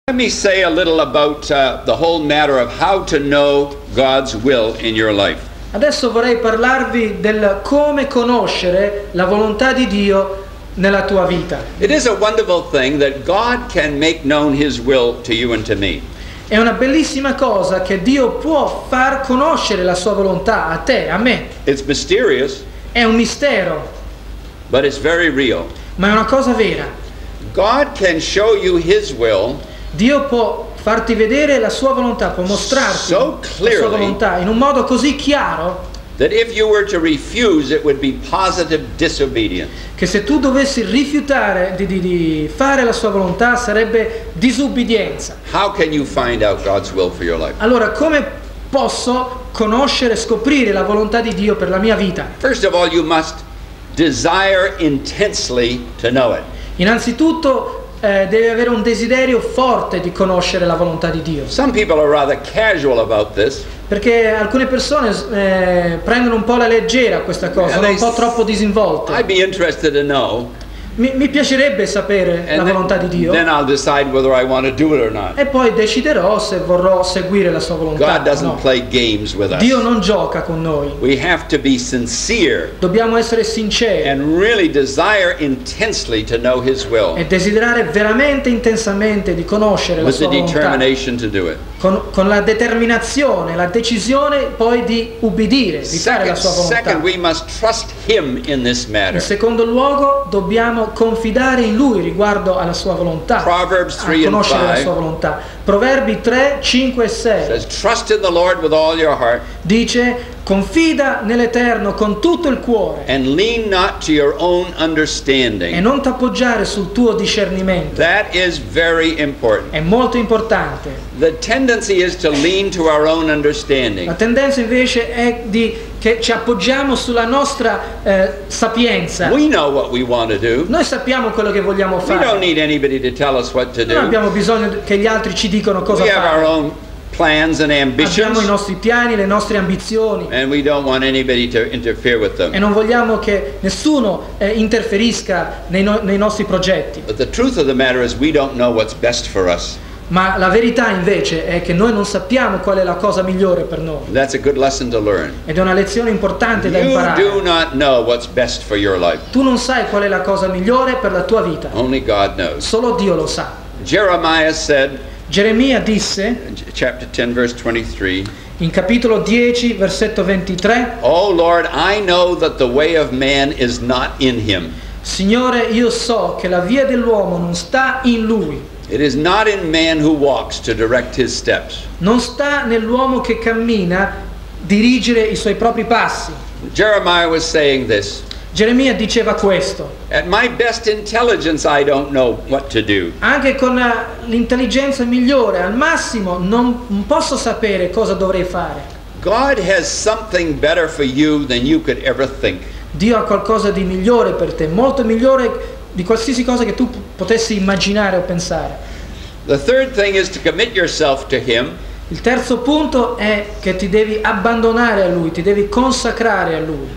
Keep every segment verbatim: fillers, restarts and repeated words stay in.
Let me say a little about uh, the whole matter of how to know God's will in your life. Adesso vorrei parlarvi del come conoscere la volontà di Dio nella tua vita. It is a wonderful thing that God can make known His will to you and to me. È una bellissima cosa che Dio può far conoscere la sua volontà a te, a me. It's mysterious, È un mistero, but it's very real. ma è una cosa vera. God can show you His will Dio può farti vedere la sua volontà, può mostrarti so la clearly sua volontà in un modo così chiaro that if you were to refuse, it would be positive disobedience. che se tu dovessi rifiutare di, di, di fare la sua volontà sarebbe disubbidienza. How can you find out God's will for your life? Allora, come posso conoscere, scoprire la volontà di Dio per la mia vita? First of all, you must desire intensely to know it. Innanzitutto eh, devi avere un desiderio forte di conoscere la volontà di Dio, Some people are rather casual about this. perché alcune persone eh, prendono un po' alla leggera questa cosa, sono un po' troppo disinvolte. I'd be interested to know, Mi, mi piacerebbe sapere la and volontà di then, Dio then I'll decide whether I want to do it or not. e poi deciderò se vorrò seguire la sua volontà. God doesn't No. play games with us. Dio non gioca con noi, We have to be sincere dobbiamo essere sinceri and really desire intensely to know His will e desiderare veramente intensamente di conoscere la with the sua volontà, determination to do it. con, con la determinazione, la decisione poi di ubbidire, di fare la Second, sua volontà. second, we must trust Him in this matter. In secondo luogo dobbiamo confidare in Lui riguardo alla sua volontà, Proverbs a three and conoscere la five sua volontà. Proverbi tre, cinque e sei says, "Trust in the Lord with all your heart, dice: confida nell'Eterno con tutto il cuore and lean not to your own e understanding." non t'appoggiare sul tuo discernimento. That is very important. È molto importante. The tendency is to lean to our own La understanding. tendenza invece è di che ci appoggiamo sulla nostra eh, sapienza. We know what we want to do. Noi sappiamo quello che vogliamo We don't fare. need anybody to tell us what to Non do. abbiamo bisogno che gli altri ci dicano cosa We have our fare. own plans and Abbiamo ambitions, i nostri piani, le nostre ambizioni and we don't want anybody to interfere with e them. non vogliamo che nessuno eh, interferisca nei, no- nei nostri progetti. But the truth of the matter is we don't know what's best for us. Ma la verità invece è che noi non sappiamo qual è la cosa migliore per noi. That's a good lesson to learn. Ed è una lezione importante da You do imparare. not know what's best for your life. Tu non sai qual è la cosa migliore per la tua vita. Only God knows. Solo Dio lo sa. Jeremiah said, Geremia disse chapter ten, verse twenty-three, in capitolo dieci, versetto ventitré: "Oh Lord, I know that the way of man is not in him. Signore, io so che la via dell'uomo non sta in lui. It is not in man who walks to direct his steps." Non sta nell'uomo che cammina dirigere i suoi propri passi. Jeremiah was saying this. Geremia diceva questo: At my best intelligence, I don't know what to do. anche con eh, l'intelligenza migliore, al massimo, non, non posso sapere cosa dovrei fare. God has something better for you than you could ever think. Dio ha qualcosa di migliore per te, molto migliore di qualsiasi cosa che tu p- potessi immaginare o pensare. The third thing is to commit yourself to Him Il terzo punto è che ti devi abbandonare a Lui, ti devi consacrare a Lui,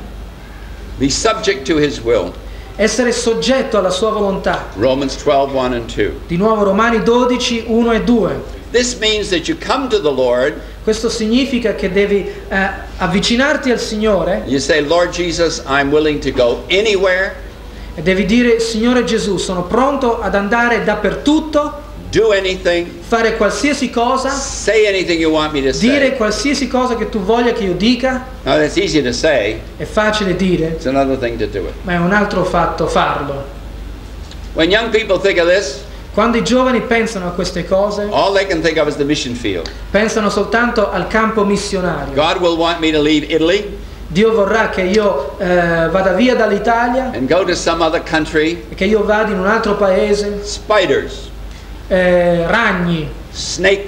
be subject to His will. essere soggetto alla sua volontà. Romans twelve, one and two. Di nuovo Romani dodici, uno e due. This means that you come to the Lord, Questo significa che devi eh, avvicinarti al Signore you say, "Lord Jesus, I'm willing to go anywhere, e devi dire: Signore Gesù, sono pronto ad andare dappertutto, do anything, fare qualsiasi cosa, say anything you want me to dire say." qualsiasi cosa che tu voglia che io dica. Now that's easy to say, È facile dire, it's another thing to do it. ma è un altro fatto farlo. When young people think of this, Quando i giovani pensano a queste cose, all they can think of is the mission field. pensano soltanto al campo missionario. God will want me to leave Italy Dio vorrà che io eh, vada via dall'Italia and go to some other country. e che io vada in un altro paese. Spiders, Eh, ragni, snakes,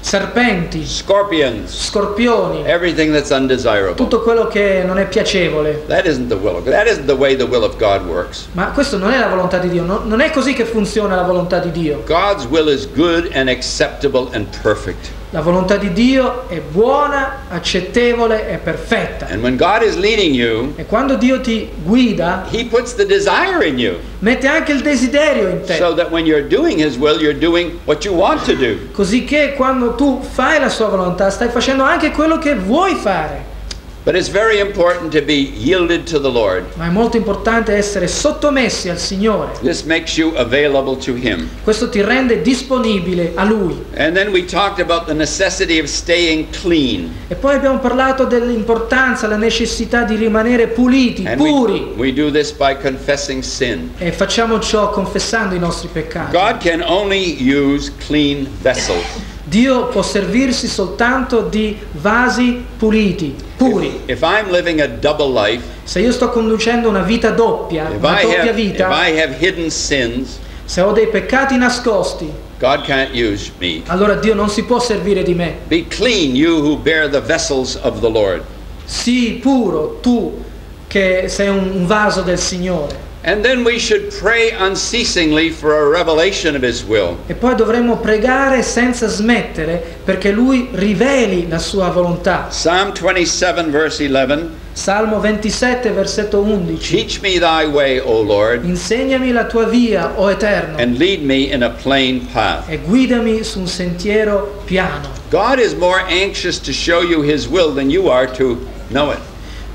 serpenti, scorpions, scorpioni, everything that's undesirable. tutto quello che non è piacevole. That isn't the will of God. That isn't the way the will of God works. Ma questo non è la volontà di Dio, no- non è così che funziona la volontà di Dio. God's will is good and acceptable and perfect. La volontà di Dio è buona, accettevole e perfetta. And when God is leading you, E quando Dio ti guida, He puts the desire in you, mette anche il desiderio in te, so that when you're doing His will, you're doing what you want to do. così che quando tu fai la sua volontà stai facendo anche quello che vuoi fare. But it's very important to be yielded to the Lord. Ma è molto importante essere sottomessi al Signore. This makes you available to Him. Questo ti rende disponibile a Lui. And then we talked about the necessity of staying clean. E poi abbiamo parlato dell'importanza, la necessità di rimanere puliti, And we, puri. we do this by confessing sin. E facciamo ciò confessando i nostri peccati. God can only use clean vessels. Dio può servirsi soltanto di vasi puliti, puri. If I'm living a double life, Se io sto conducendo una vita doppia, if una I doppia have, if vita, I have hidden sins, se ho dei peccati nascosti, God can't use me. allora Dio non si può servire di me. Be clean, you who bear the vessels of the Lord. Sii puro, tu che sei un, un vaso del Signore. And then we should pray unceasingly for a revelation of His will. E poi dovremmo pregare senza smettere perché Lui riveli la sua volontà. Psalm twenty-seven, verse eleven. Salmo ventisette, versetto undici. Teach me thy way, O Lord, Insegnami la tua via, o Eterno, and lead me in a plain path. e guidami su un sentiero piano. God is more anxious to show you His will than you are to know it.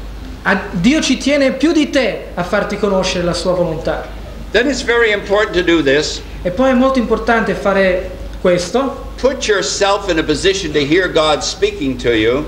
A- Dio ci tiene più di te a farti conoscere la sua volontà. Then it's very important to do this. E poi è molto importante fare questo. Put yourself in a position to hear God speaking to you,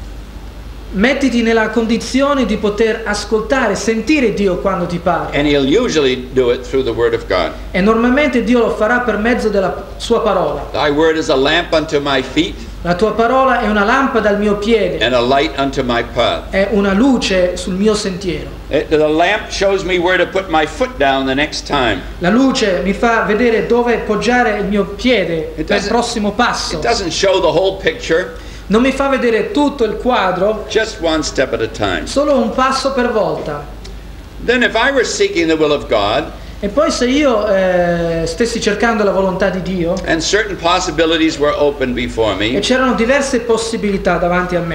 Mettiti nella condizione di poter ascoltare, sentire Dio quando ti parla. and He'll usually do it through the Word of God. E normalmente Dio lo farà per mezzo della sua parola. Thy word is a lamp unto my feet La tua parola è una lampada al mio piede, and a light unto my path. è una luce sul mio sentiero. It- the lamp shows me where to put my foot down the next time. La luce mi fa vedere dove poggiare il mio piede It per il doesn't- prossimo passo. It doesn't show the whole picture, Non mi fa vedere tutto il quadro, just one step at a time. solo un passo per volta. Then if I were seeking the will of God E poi se io eh, stessi cercando la volontà di Dio and certain possibilities were open before e me, c'erano diverse possibilità davanti a me,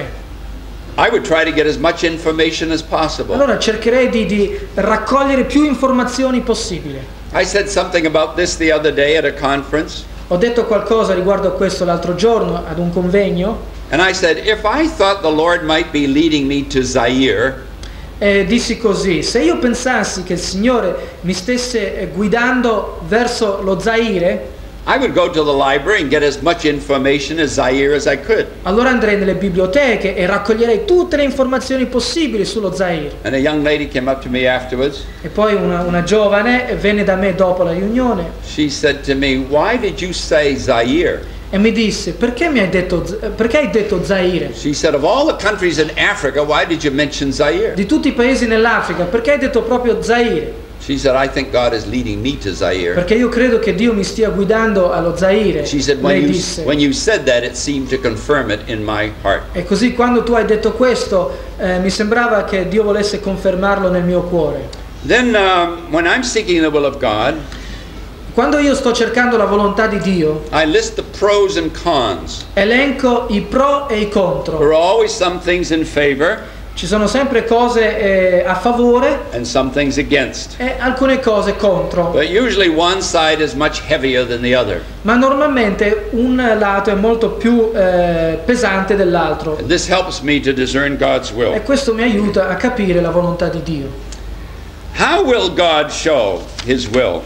I would try to get as much information as possible. allora cercherei di, di raccogliere più informazioni possibile. I said something about this the other day at a conference, Ho detto qualcosa riguardo a questo l'altro giorno ad un convegno and I said, if I thought the Lord might be leading me to Zaire, e dissi così: se io pensassi che il Signore mi stesse eh, guidando verso lo Zaire, I would go to the library and get as much information as Zaire as I could. allora andrei nelle biblioteche e raccoglierei tutte le informazioni possibili sullo Zaire. And a young lady came up to me afterwards. E poi una, una giovane venne da me dopo la riunione She said to me, why did you say Zaire? e mi disse: perché mi hai detto, perché hai detto Zaire? She said, of all the countries in Africa, why did you mention Zaire? Di tutti i paesi nell'Africa, perché hai detto proprio Zaire? She said, I think God is leading me to Zaire. Perché io credo che Dio mi stia guidando allo Zaire. She said, Lei when you, disse. when you said that, it seemed to confirm it in my heart. E così quando tu hai detto questo, eh, mi sembrava che Dio volesse confermarlo nel mio cuore. Then, um, when I'm seeking the will of God, Quando io sto cercando la volontà di Dio, I list the pros and cons. elenco i pro e i There contro. are always some things in favor Ci sono sempre cose eh, a favore and some things against. e alcune cose contro. But usually one side is much heavier than the other. Ma normalmente un lato è molto più eh, pesante dell'altro. And this helps me to discern God's will. E questo mi aiuta a capire la volontà di Dio. How will God show His will?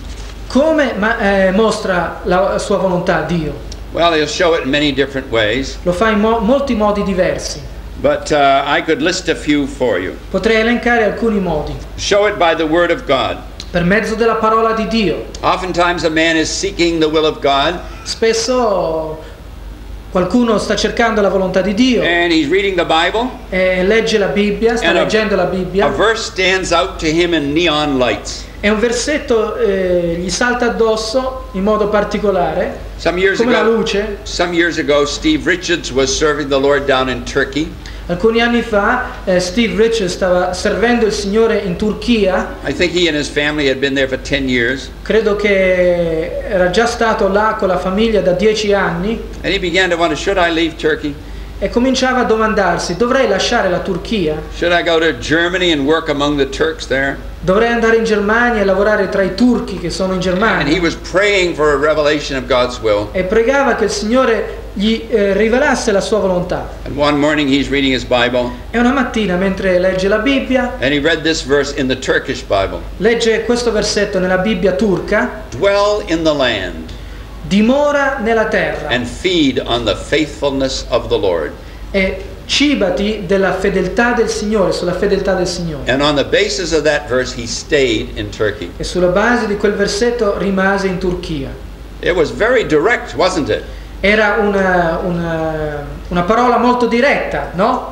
Come ma- eh, mostra la sua volontà Dio? Well, He'll show it in many different ways, Lo fa in mo- molti modi diversi. but uh, I could list a few for you. Potrei elencare alcuni modi. Show it by the Word of God. Per mezzo della parola di Dio. Oftentimes a man is seeking the will of God Spesso qualcuno sta cercando la volontà di Dio and he's reading the Bible. e legge la Bibbia, sta And a- leggendo la A Bibbia verse stands out to him in neon lights. e un versetto eh, gli salta addosso in modo particolare Some years come la ago, luce. some years ago, Steve Richards was serving the Lord down in Turkey. Alcuni anni fa eh, Steve Richards stava servendo il Signore in Turchia. I think he and his family had been there for ten years. Credo che era già stato là con la famiglia da dieci anni And he began to wonder, should I leave Turkey? e cominciava a domandarsi: dovrei lasciare la Turchia? Should I go to Germany and work among the Turks there? Dovrei andare in Germania e lavorare tra i turchi che sono in And he Germania? was praying for a revelation of God's will. E pregava che il Signore gli eh, rivelasse la sua volontà. And one morning he's reading his Bible, E una mattina, mentre legge la Bibbia, and he read this verse in the Turkish Bible. legge questo versetto nella Bibbia turca: Dwell in the land dimora nella terra and feed on the faithfulness of the Lord. e cibati della fedeltà del Signore, sulla fedeltà del Signore. And on the basis of that verse, he stayed in Turkey. E sulla base di quel versetto rimase in Turchia. It was very direct, wasn't it? Era una, una, una parola molto diretta, no?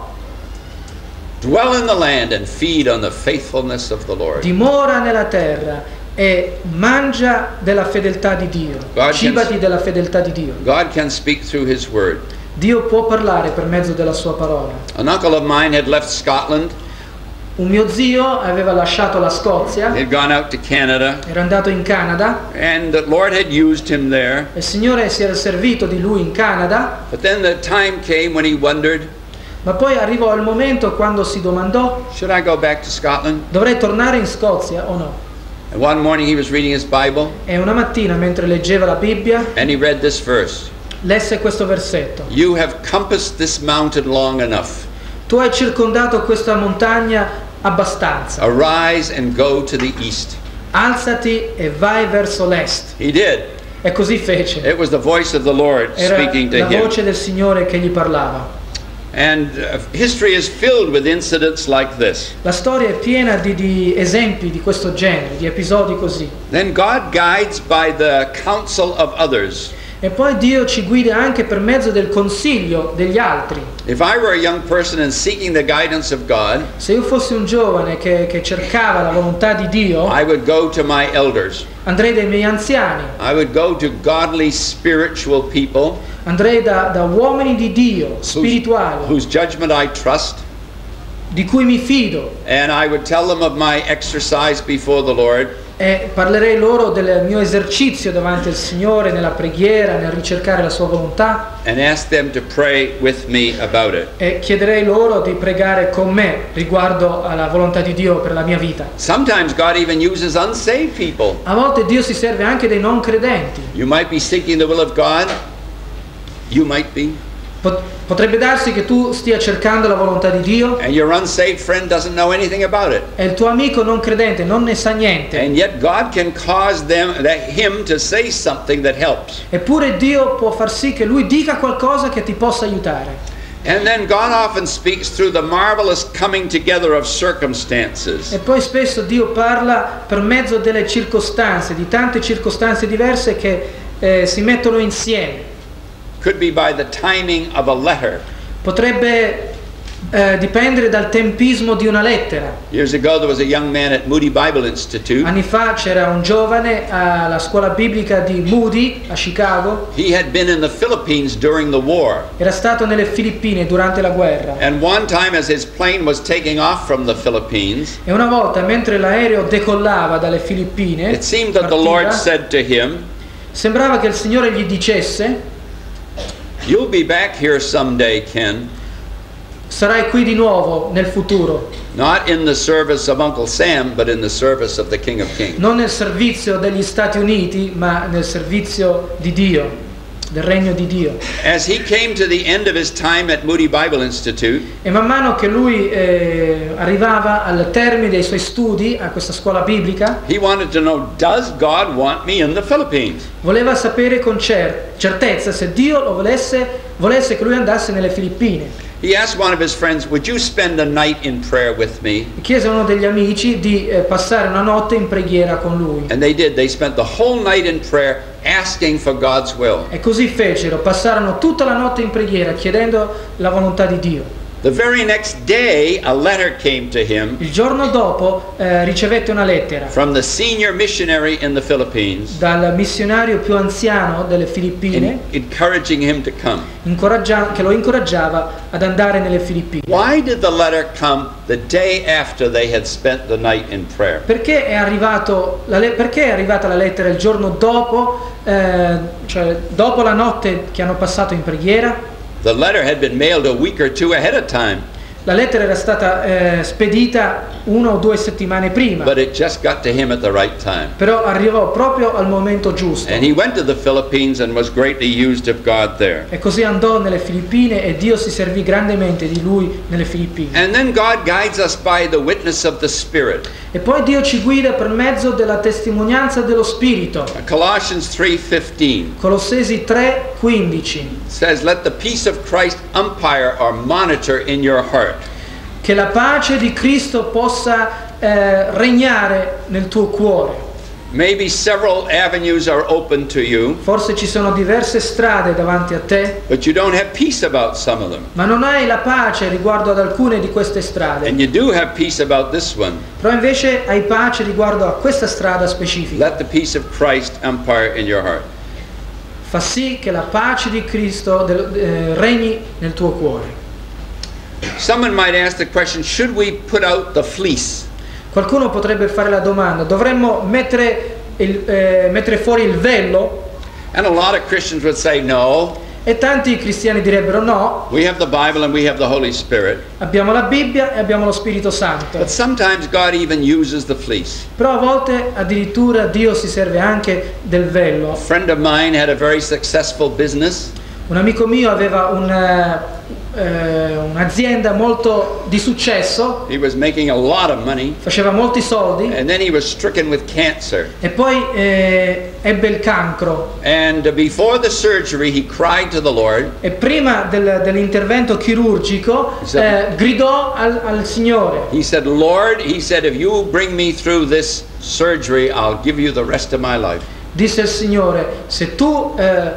Dwell in the land and feed on the faithfulness of the Lord. Dimora nella terra e mangia della fedeltà di Dio. God Cibati can- della fedeltà di Dio. God can speak through his word. Dio può parlare per mezzo della sua parola. An uncle of mine had left Scotland. Un mio zio aveva lasciato la Scozia, He had gone out to Canada, era andato in Canada, and the Lord had used him there. e il Signore si era servito di lui in Canada, But then the time came when he wondered, ma poi arrivò il momento quando si domandò: should I go back to Scotland? dovrei tornare in Scozia o no? And one morning he was reading his Bible, E una mattina, mentre leggeva la Bibbia, and he read this verse. lesse questo versetto: You have compassed this mountain long enough. tu hai circondato questa montagna abbastanza, Arise and go to the east. alzati e vai verso l'est. He did. E così fece. It was the voice of the Lord Era speaking to la him. voce del Signore che gli parlava. And uh, history is filled with incidents like this. La storia è piena di, di esempi di questo genere, di episodi così. Then God guides by the counsel of others. E poi Dio ci guida anche per mezzo del consiglio degli altri. If I were a young person and seeking the guidance of God, Se io fossi un giovane che, che cercava la volontà di Dio, I would go to my elders. andrei dai miei anziani, I would go to godly spiritual people andrei da, da uomini di Dio, whose, spirituali, whose judgment I trust, di cui mi fido, and I would tell them of my exercise before the Lord. e parlerei loro del mio esercizio davanti al Signore, nella preghiera, nel ricercare la sua volontà, And ask them to pray with me about it. e chiederei loro di pregare con me riguardo alla volontà di Dio per la mia vita. Sometimes God even uses unsaved people. A volte Dio si serve anche dei non credenti. You might be seeking the will of God. You might be. Pot- Potrebbe darsi che tu stia cercando la volontà di Dio And your unsaved friend doesn't know anything about it. e il tuo amico non credente non ne sa niente. And yet God can cause them, that him to say something that helps. Eppure Dio può far sì che lui dica qualcosa che ti possa aiutare. And then God often speaks through the marvelous coming together of circumstances. E poi spesso Dio parla per mezzo delle circostanze, di tante circostanze diverse che eh, si mettono insieme. Could be by the timing of a letter. Potrebbe eh, dipendere dal tempismo di una lettera. Years ago there was a young man at Moody Bible Institute. Anni fa c'era un giovane alla scuola biblica di Moody a Chicago. He had been in the Philippines during the war. Era stato nelle Filippine durante la guerra. And one time as his plane was taking off from the Philippines, E una volta, mentre l'aereo decollava dalle Filippine, it seemed that the partiva, Lord said to him, sembrava che il Signore gli dicesse: "You'll be back here someday, Ken. sarai qui di nuovo nel futuro, Not in the service of Uncle Sam, but in the service of the King of Kings." non nel servizio degli Stati Uniti, ma nel servizio di Dio, del regno di Dio. As he came to the end of his time at Moody Bible Institute, E man mano che lui eh, arrivava al termine dei suoi studi a questa scuola biblica, he wanted to know, does God want me in the Philippines? voleva sapere con cer- certezza se Dio lo volesse, volesse che lui andasse nelle Filippine. He asked one of his friends, would you spend a night in prayer with me? E chiese a uno degli amici di eh, passare una notte in preghiera con lui. And they did. They spent the whole night in prayer asking for God's will. E così fecero, passarono tutta la notte in preghiera chiedendo la volontà di Dio. The very next day a letter came to him Il giorno dopo eh, ricevette una lettera from the senior missionary in the Philippines dal missionario più anziano delle Filippine in- encouraging him to come. incoraggia- che lo incoraggiava ad andare nelle Filippine. Why did the letter come the day after they had spent the night in prayer? Perché è, arrivato la le- perché è arrivata la lettera il giorno dopo, eh, cioè dopo la notte che hanno passato in preghiera? The letter had been mailed a week or two ahead of time, La lettera era stata eh, spedita una o due settimane prima, but it just got to him at the right time. però arrivò proprio al momento giusto. And he went to the Philippines and was greatly used of God there. E così andò nelle Filippine e Dio si servì grandemente di lui nelle Filippine. And then God guides us by the witness of the Spirit. E poi Dio ci guida per mezzo della testimonianza dello Spirito. Colossians three fifteen Colossesi tre quindici. says, "Let the peace of Christ umpire or monitor in your heart." Che la pace di Cristo possa eh, regnare nel tuo cuore. Maybe several avenues are open to you, Forse ci sono diverse strade davanti a te, but you don't have peace about some of them. ma non hai la pace riguardo ad alcune di queste strade. And you do have peace about this one. Però invece hai pace riguardo a questa strada specifica. Let the peace of Christ umpire in your heart. Fa sì che la pace di Cristo del- eh, regni nel tuo cuore. Someone might ask the question, should we put out the fleece? Qualcuno potrebbe fare la domanda: dovremmo mettere, il, eh, mettere fuori il velo? And a lot of Christians would say, no, E tanti cristiani direbbero no, we have the Bible and we have the Holy Spirit. abbiamo la Bibbia e abbiamo lo Spirito Santo. But sometimes God even uses the fleece. Però a volte addirittura Dio si serve anche del A velo. friend of mine had a very successful business. Un amico mio aveva un, eh, un'azienda molto di successo, He was making a lot of money, faceva molti soldi and then he was stricken with cancer. e poi eh, ebbe il cancro. And before the surgery, he cried to the Lord. E prima del- dell'intervento chirurgico eh, gridò al, al Signore. He said, Lord, he said, if you bring me through this surgery, I'll give you the rest of my life. Disse il Signore: se tu eh,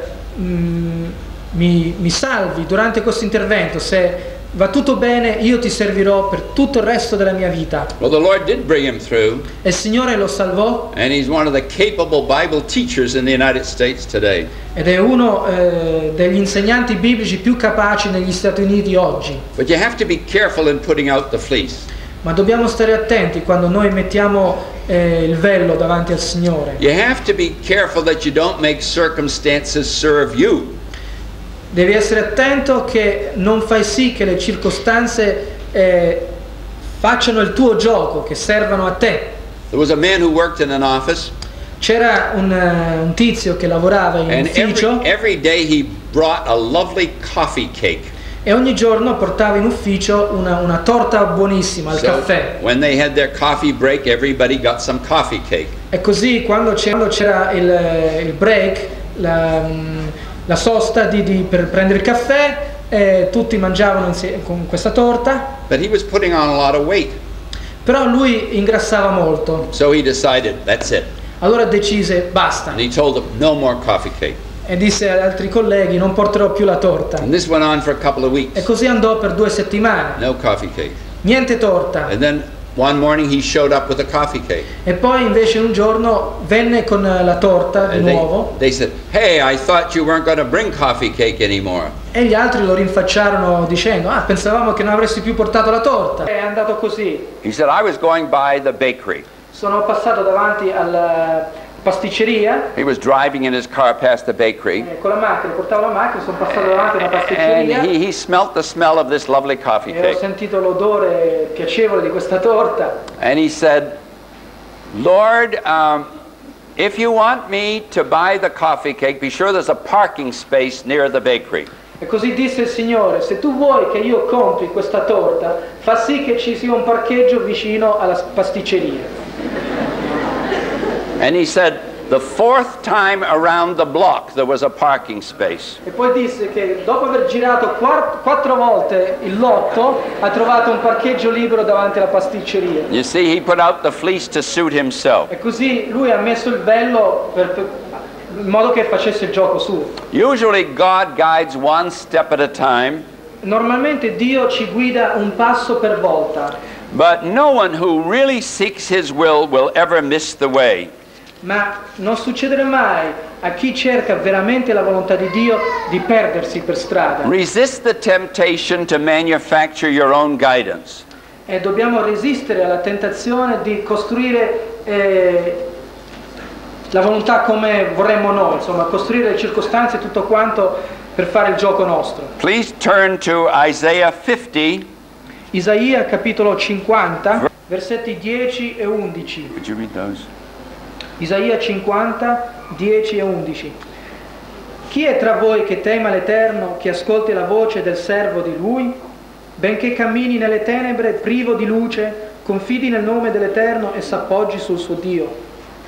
mm, mi, mi salvi durante questo intervento, se va tutto bene, io ti servirò per tutto il resto della mia vita. Well, the Lord did bring him through, E il Signore lo salvò, and he's one of the capable Bible teachers in the United States today. ed è uno eh, degli insegnanti biblici più capaci negli Stati Uniti oggi. But you have to be careful in putting out the fleece. Ma dobbiamo stare attenti quando noi mettiamo eh, il velo davanti al Signore. You have to be careful that you don't make circumstances serve you. Devi essere attento che non fai sì che le circostanze eh, facciano il tuo gioco, che servano a te. There was a man who worked in an office, C'era un, eh, un tizio che lavorava in and ufficio every, every day he brought a lovely coffee cake. e ogni giorno portava in ufficio una, una torta buonissima al So caffè. when they had their coffee break, everybody got some coffee cake. E così quando c'era, quando c'era il, il break, la, la sosta di, di- per prendere il caffè, eh, tutti mangiavano insieme con questa torta, But he was putting on a lot of weight. però lui ingrassava molto. So he decided, that's it. Allora decise basta And he told them, no more coffee cake. e disse agli altri colleghi: non porterò più la torta. And this went on for a couple of E weeks. così andò per due settimane, No coffee cake. niente torta. And then one morning he showed up with a coffee cake. E poi invece un giorno venne con la torta di And they, nuovo they said, hey, I thought you weren't going to bring coffee cake anymore. e gli altri lo rinfacciarono dicendo: ah, pensavamo che non avresti più portato la torta. È andato così. He said, I was going by the bakery. Sono passato davanti alla pasticceria He was driving in his car past the bakery. eh, con la macchina, portavo la macchina, sono passato davanti a una And pasticceria he, he smelt the smell of this lovely coffee e ho cake. sentito l'odore piacevole di questa torta. And he said, Lord, um, if you want me to buy the coffee cake, be sure there's a parking space near the bakery. E così disse il Signore: se tu vuoi che io compri questa torta, fa sì che ci sia un parcheggio vicino alla pasticceria. And he said, the fourth time around the block there was a parking space. E poi disse che dopo aver girato quatt- quattro volte il lotto ha trovato un parcheggio libero davanti alla pasticceria. You see, he put out the fleece to suit himself. E così lui ha messo il vello per, per- in modo che facesse il gioco suo. Usually God guides one step at a time, normalmente Dio ci guida un passo per volta, But no one who really seeks His will will ever miss the way. ma non succederà mai a chi cerca veramente la volontà di Dio di perdersi per strada. Resist the temptation to manufacture your own guidance. E dobbiamo resistere alla tentazione di costruire eh, la volontà come vorremmo noi, insomma, costruire le circostanze e tutto quanto per fare il gioco nostro. Please turn to Isaiah fifty. Isaia capitolo cinquanta, versetti dieci e undici. Would you read those? Isaia cinquanta, dieci e undici. Chi è tra voi che tema l'Eterno, che ascolti la voce del servo di Lui? Benché cammini nelle tenebre, privo di luce, confidi nel nome dell'Eterno e s'appoggi sul suo Dio.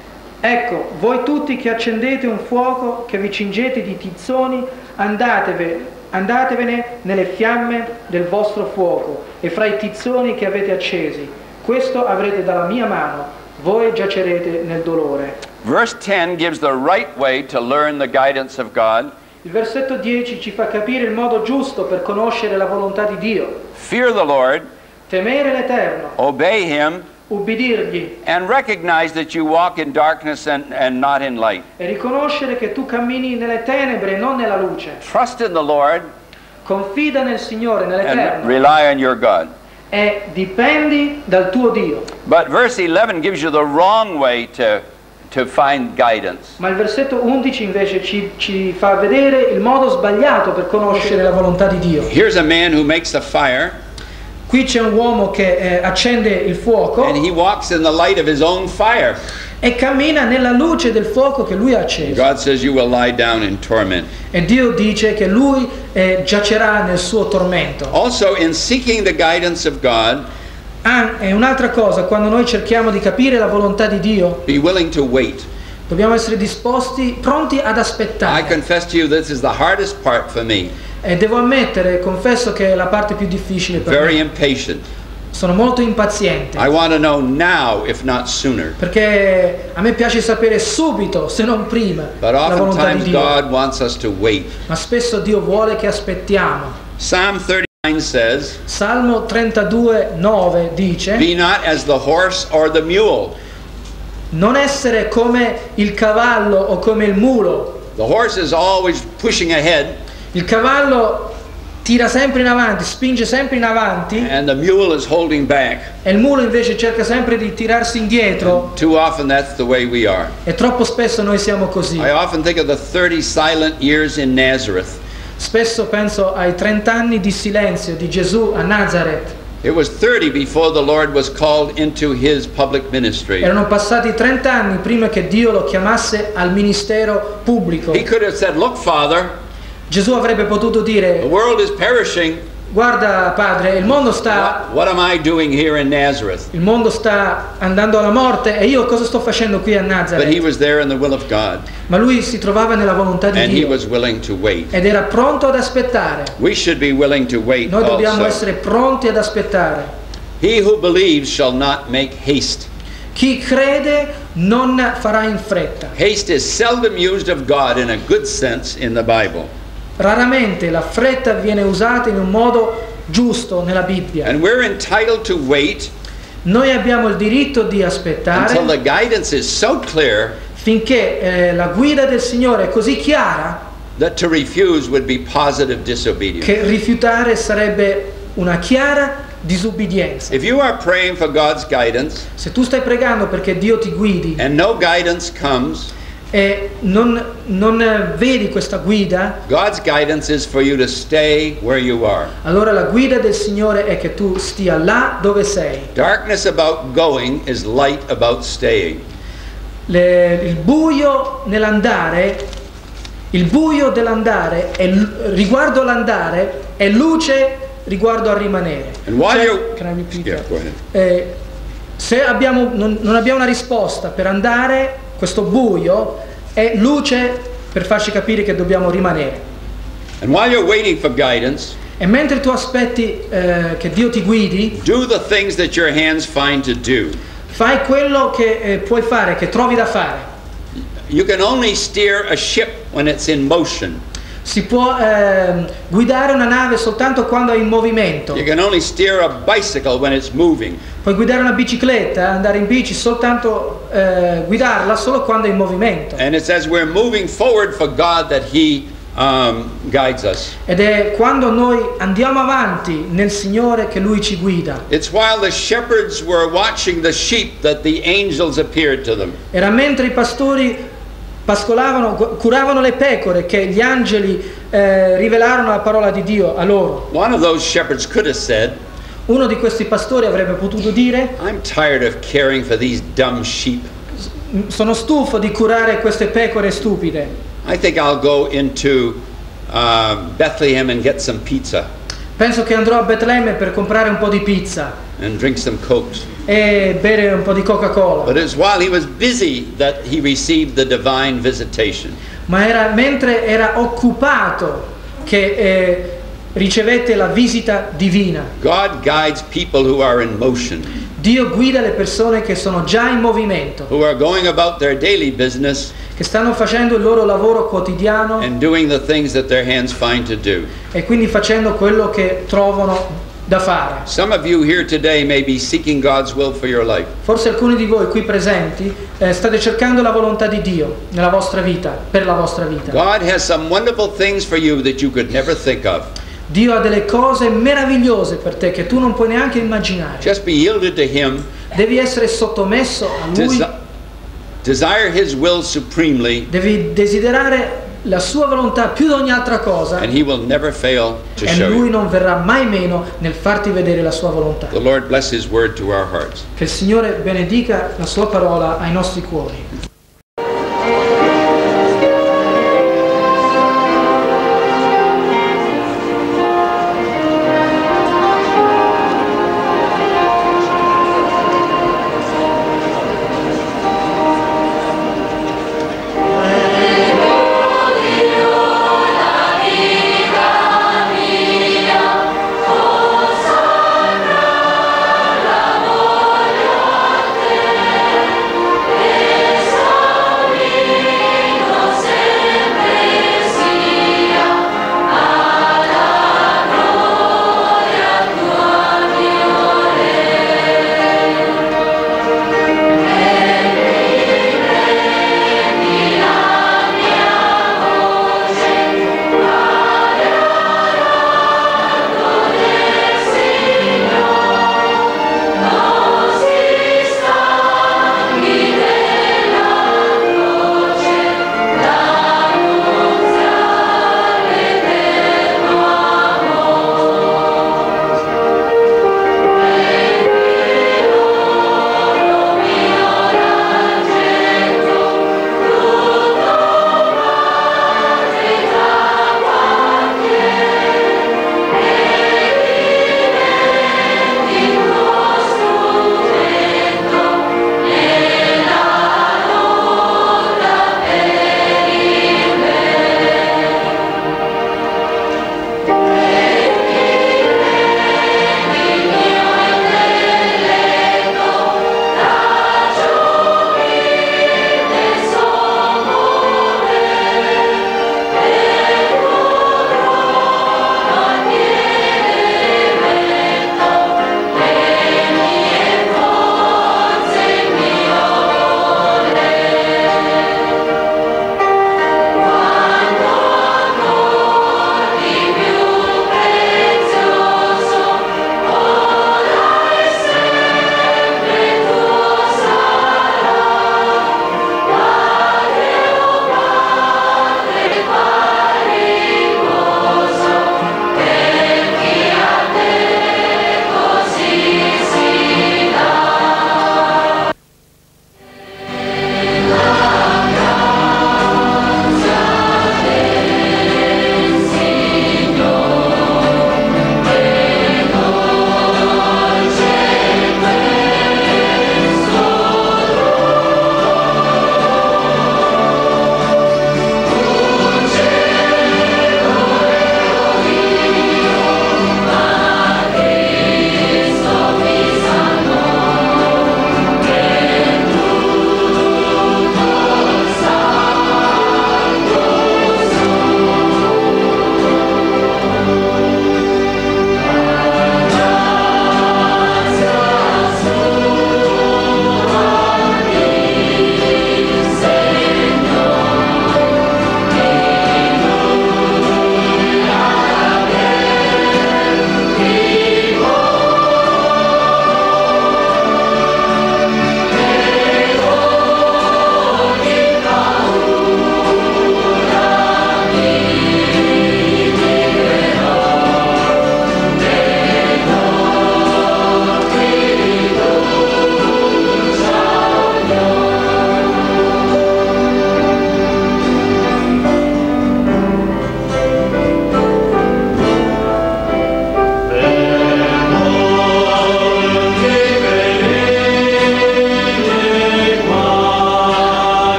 Ecco, voi tutti che accendete un fuoco, che vi cingete di tizzoni, andatevene, andatevene nelle fiamme del vostro fuoco e fra i tizzoni che avete accesi. Questo avrete dalla mia mano. Voi giacerete nel dolore. Verse ten gives the right way to learn the guidance of God. Il versetto dieci ci fa capire il modo giusto per conoscere la volontà di Dio. Fear the Lord, Temere l'Eterno, obey Him, ubbidirgli and recognize that you walk in darkness and, and not in light. e riconoscere che tu cammini nelle tenebre e non nella luce. Trust in the Lord Confida nel Signore, and nell'Eterno rely on your God. e dipendi dal tuo Dio. But verse eleven gives you the wrong way to, to find guidance. Ma il versetto undici invece ci, ci fa vedere il modo sbagliato per conoscere la volontà di Dio. Here's a man who makes a fire, Qui c'è un uomo che eh, accende il fuoco and he walks in the light of his own fire. e cammina nella luce del fuoco che lui ha acceso. God says you will lie down in torment. E Dio dice che lui eh, giacerà nel suo tormento. Also, in seeking the guidance of God, Ah, e un'altra cosa, quando noi cerchiamo di capire la volontà di Dio, be willing to wait. dobbiamo essere disposti, pronti ad I aspettare. confess to you, this is the hardest part for me. E devo ammettere, confesso che è la parte più difficile per Very me. impatient. Sono molto impaziente, I want to know now, if not sooner. perché a me piace sapere subito, se non prima, But la volontà di oftentimes Dio. God wants us to wait. Ma spesso Dio vuole che aspettiamo. Psalm thirty-nine says, Salmo trentadue, nove dice: be not as the horse or the mule. non essere come il cavallo o come il mulo. The horse is always pushing ahead, Il cavallo tira sempre in avanti, spinge sempre in avanti, and the mule is holding back. e il mulo invece cerca sempre di tirarsi indietro, Too often that's the way we are. e troppo spesso noi siamo così. I often think of the thirty silent years in Nazareth. Spesso penso ai trenta anni di silenzio di Gesù a Nazareth. It was thirty before the Lord was called into his public ministry. Erano passati trenta anni prima che Dio lo chiamasse al ministero pubblico. He could have said, look, Father, Gesù avrebbe potuto the dire: world is perishing. guarda padre, il mondo sta What, what am I doing here in Nazareth? il mondo sta andando alla morte, e io cosa sto facendo qui a But he Nazareth? was there in the will of God, Ma lui si trovava nella volontà di and he Dio was willing to wait. ed era pronto ad aspettare. We should be willing to wait Noi dobbiamo also. essere pronti ad aspettare. He who believes shall not make haste. Chi crede non farà in fretta. Haste is seldom used of God in a good sense in the Bible. Raramente la fretta viene usata in un modo giusto nella Bibbia. And we're entitled to wait Noi abbiamo il diritto di until aspettare the guidance is so clear finché eh, la guida del Signore è così chiara that to refuse would be positive disobedience. che rifiutare sarebbe una chiara disubbidienza. If you are praying for God's guidance Se tu stai pregando perché Dio ti guidi and no guidance comes, e non, non vedi questa guida, God's guidance is for you to stay where you are. allora la guida del Signore è che tu stia là dove sei. Darkness about going is light about staying. Le- il buio nell'andare, il buio dell'andare è l- riguardo all'andare è luce riguardo al rimanere. And while Cioè, you're can I repeat Yeah, that? go ahead. Eh, se abbiamo, non, non abbiamo una risposta per andare, questo buio è luce per farci capire che dobbiamo rimanere. And while you're waiting for guidance, E mentre tu aspetti eh, che Dio ti guidi, do the things that your hands find to do. fai quello che eh, puoi fare, che trovi da fare. You can only steer a ship when it's in motion. Si può eh, guidare una nave soltanto quando è in movimento. You can only steer a bicycle when it's moving. Puoi guidare una bicicletta, andare in bici soltanto, eh, guidarla solo quando è in movimento. And it's as we're moving forward for God that He um, guides us. Ed è quando noi andiamo avanti nel Signore che Lui ci guida. It's while the shepherds were watching the sheep that the angels appeared to them. Era mentre i pastori pascolavano, curavano le pecore che gli angeli eh, rivelarono la parola di Dio a loro. One of those shepherds could have said, Uno di questi pastori avrebbe potuto dire: I'm tired of caring for these dumb sheep. sono stufo di curare queste pecore stupide. I think I'll go into uh, Bethlehem and get some pizza Penso che andrò a Betlemme per comprare un po' di pizza and drink some Cokes. e bere un po' di Coca-Cola. But it's while he was busy that he received the divine visitation. Ma era mentre era occupato che eh, ricevette la visita divina. God guides people who are in motion, Dio guida le persone che sono già in movimento, who are going about their daily business che stanno facendo il loro lavoro quotidiano and doing the things that their hands find to do. e quindi facendo quello che trovano da fare. Some of you here today may be seeking God's will for your life. Forse alcuni di voi qui presenti eh, state cercando la volontà di Dio nella vostra vita, per la vostra vita. God has some wonderful things for you that you could never think of. Dio ha delle cose meravigliose per te che tu non puoi neanche immaginare. Just be yielded to Him. Devi essere sottomesso a Lui, Desi- desire His will supremely, devi desiderare la sua volontà più di ogni altra cosa and He will never fail to e show Lui you. non verrà mai meno nel farti vedere la sua volontà. The Lord bless His word to our hearts. Che il Signore benedica la sua parola ai nostri cuori.